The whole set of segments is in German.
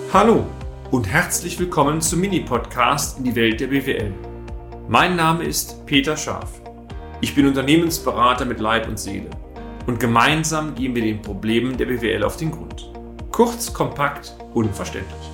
Hallo und herzlich willkommen zum Mini-Podcast in die Welt der BWL. Mein Name ist Peter Scharf. Ich bin Unternehmensberater mit Leib und Seele und gemeinsam gehen wir den Problemen der BWL auf den Grund. Kurz, kompakt, unverständlich.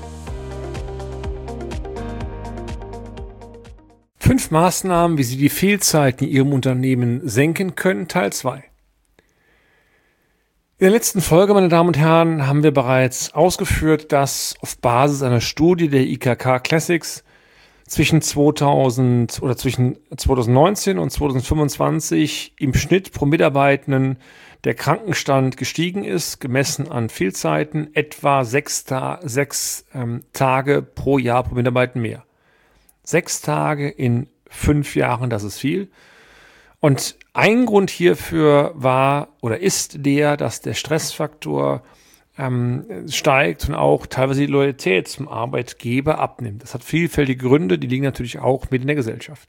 5 Maßnahmen, wie Sie die Fehlzeiten in Ihrem Unternehmen senken können, Teil 2. In der letzten Folge, meine Damen und Herren, haben wir bereits ausgeführt, dass auf Basis einer Studie der IKK Classics zwischen 2019 und 2025 im Schnitt pro Mitarbeitenden der Krankenstand gestiegen ist, gemessen an Fehlzeiten, etwa 6 Tage pro Jahr pro Mitarbeiter mehr. 6 Tage in 5 Jahren, das ist viel. Und ein Grund hierfür war oder ist der, dass der Stressfaktor steigt und auch teilweise die Loyalität zum Arbeitgeber abnimmt. Das hat vielfältige Gründe, die liegen natürlich auch mit in der Gesellschaft.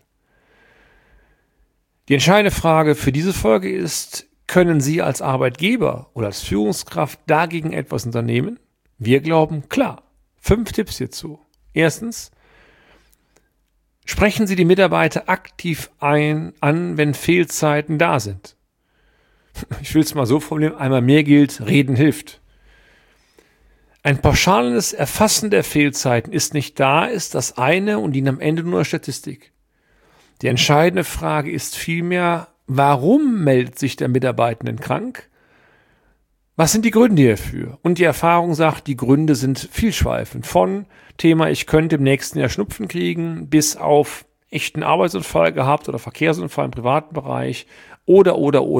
Die entscheidende Frage für diese Folge ist, können Sie als Arbeitgeber oder als Führungskraft dagegen etwas unternehmen? Wir glauben, klar. 5 Tipps hierzu. Erstens, sprechen Sie die Mitarbeiter aktiv an, wenn Fehlzeiten da sind. Ich will es mal so formulieren, einmal mehr gilt, reden hilft. Ein pauschales Erfassen der Fehlzeiten ist nicht da, ist das eine und dient am Ende nur Statistik. Die entscheidende Frage ist vielmehr, warum meldet sich der Mitarbeitende krank? Was sind die Gründe hierfür? Und die Erfahrung sagt, die Gründe sind vielschweifend. Von Thema, ich könnte im nächsten Jahr Schnupfen kriegen, bis auf echten Arbeitsunfall gehabt oder Verkehrsunfall im privaten Bereich oder.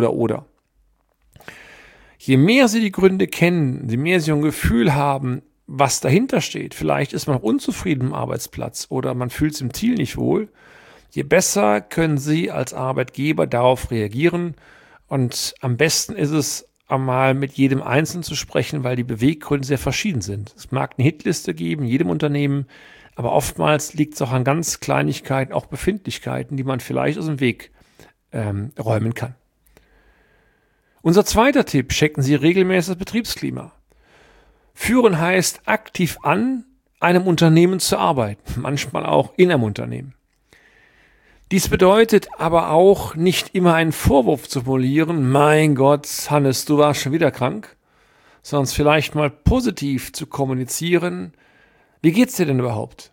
Je mehr Sie die Gründe kennen, je mehr Sie ein Gefühl haben, was dahinter steht, vielleicht ist man auch unzufrieden im Arbeitsplatz oder man fühlt sich im Team nicht wohl, je besser können Sie als Arbeitgeber darauf reagieren. Und am besten ist es, einmal mit jedem Einzelnen zu sprechen, weil die Beweggründe sehr verschieden sind. Es mag eine Hitliste geben, in jedem Unternehmen, aber oftmals liegt es auch an ganz Kleinigkeiten, auch Befindlichkeiten, die man vielleicht aus dem Weg räumen kann. Unser zweiter Tipp, checken Sie regelmäßig das Betriebsklima. Führen heißt aktiv an einem Unternehmen zu arbeiten, manchmal auch in einem Unternehmen. Dies bedeutet aber auch, nicht immer einen Vorwurf zu formulieren, mein Gott, Hannes, du warst schon wieder krank, sondern vielleicht mal positiv zu kommunizieren, wie geht's dir denn überhaupt?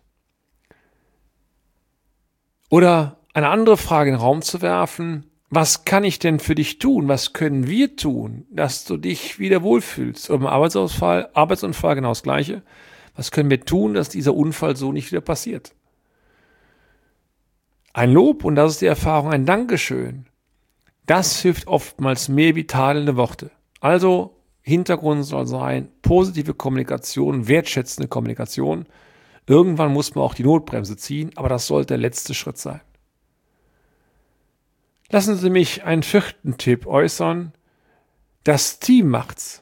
Oder eine andere Frage in den Raum zu werfen, was kann ich denn für dich tun, was können wir tun, dass du dich wieder wohlfühlst? Oder beim Arbeitsunfall genau das Gleiche, was können wir tun, dass dieser Unfall so nicht wieder passiert? Ein Lob, und das ist die Erfahrung, ein Dankeschön, das hilft oftmals mehr wie tadelnde Worte. Also Hintergrund soll sein, positive Kommunikation, wertschätzende Kommunikation. Irgendwann muss man auch die Notbremse ziehen, aber das sollte der letzte Schritt sein. Lassen Sie mich einen 4. Tipp äußern. Das Team macht's.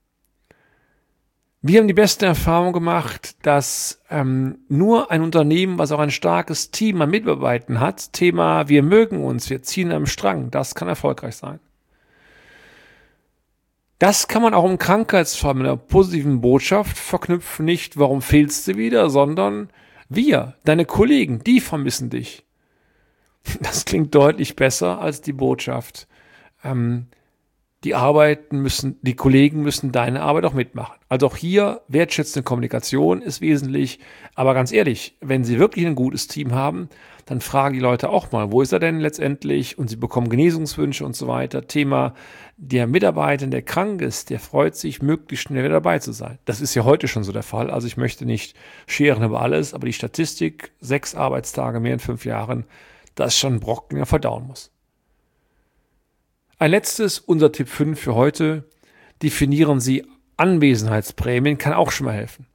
Wir haben die beste Erfahrung gemacht, dass nur ein Unternehmen, was auch ein starkes Team an Mitarbeitern hat, Thema, wir mögen uns, wir ziehen am Strang, das kann erfolgreich sein. Das kann man auch im Krankheitsfall mit einer positiven Botschaft verknüpfen, nicht warum fehlst du wieder, sondern wir, deine Kollegen, die vermissen dich. Das klingt deutlich besser als die Botschaft, die Kollegen müssen deine Arbeit auch mitmachen. Also auch hier wertschätzende Kommunikation ist wesentlich. Aber ganz ehrlich, wenn Sie wirklich ein gutes Team haben, dann fragen die Leute auch mal, wo ist er denn letztendlich? Und sie bekommen Genesungswünsche und so weiter. Thema, der Mitarbeiter, der krank ist, der freut sich, möglichst schnell wieder dabei zu sein. Das ist ja heute schon so der Fall. Also ich möchte nicht scheren über alles, aber die Statistik, 6 Arbeitstage mehr in 5 Jahren, das ist schon ein Brocken, der verdauen muss. Ein letztes, unser Tipp 5 für heute, definieren Sie Anwesenheitsprämien, kann auch schon mal helfen.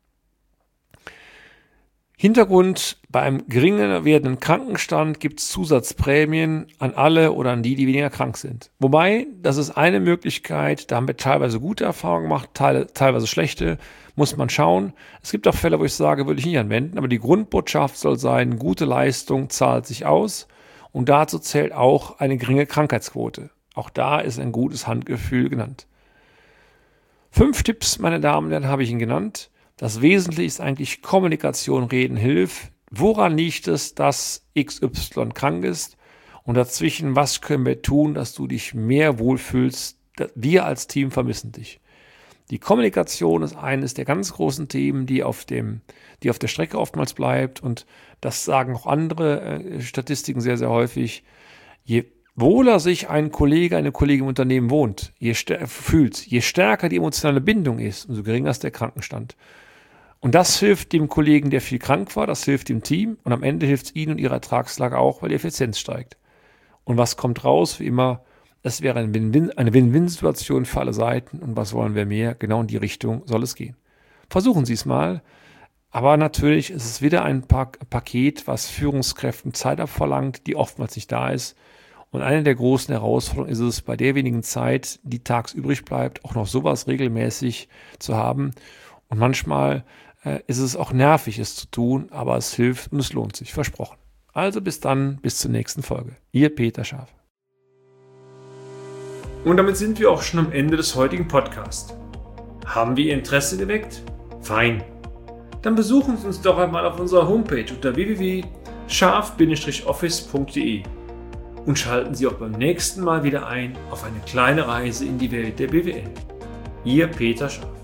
Hintergrund, bei einem geringer werdenden Krankenstand gibt es Zusatzprämien an alle oder an die weniger krank sind. Wobei, das ist eine Möglichkeit, da haben wir teilweise gute Erfahrungen gemacht, teilweise schlechte, muss man schauen. Es gibt auch Fälle, wo ich sage, würde ich nicht anwenden, aber die Grundbotschaft soll sein, gute Leistung zahlt sich aus und dazu zählt auch eine geringe Krankheitsquote. Auch da ist ein gutes Handgefühl genannt. 5 Tipps, meine Damen und Herren, habe ich Ihnen genannt. Das Wesentliche ist eigentlich Kommunikation, Reden, Hilfe. Woran liegt es, dass XY krank ist? Und dazwischen, was können wir tun, dass du dich mehr wohlfühlst? Wir als Team vermissen dich. Die Kommunikation ist eines der ganz großen Themen, die auf der Strecke oftmals bleibt. Und das sagen auch andere Statistiken sehr, sehr häufig. Je wohler sich ein Kollege, eine Kollegin im Unternehmen wohnt, je stärker die emotionale Bindung ist, umso geringer ist der Krankenstand. Und das hilft dem Kollegen, der viel krank war, das hilft dem Team und am Ende hilft es ihnen und ihrer Ertragslage auch, weil die Effizienz steigt. Und was kommt raus? Wie immer, es wäre eine Win-Win-Situation für alle Seiten. Und was wollen wir mehr? Genau in die Richtung soll es gehen. Versuchen Sie es mal. Aber natürlich ist es wieder ein Paket, was Führungskräften Zeit abverlangt, die oftmals nicht da ist. Und eine der großen Herausforderungen ist es, bei der wenigen Zeit, die tags übrig bleibt, auch noch sowas regelmäßig zu haben. Und manchmal ist es auch nervig, es zu tun, aber es hilft und es lohnt sich, versprochen. Also bis dann, bis zur nächsten Folge. Ihr Peter Scharf. Und damit sind wir auch schon am Ende des heutigen Podcasts. Haben wir Ihr Interesse geweckt? Fein. Dann besuchen Sie uns doch einmal auf unserer Homepage unter www.scharf-office.de und schalten Sie auch beim nächsten Mal wieder ein auf eine kleine Reise in die Welt der BWL. Ihr Peter Scharf.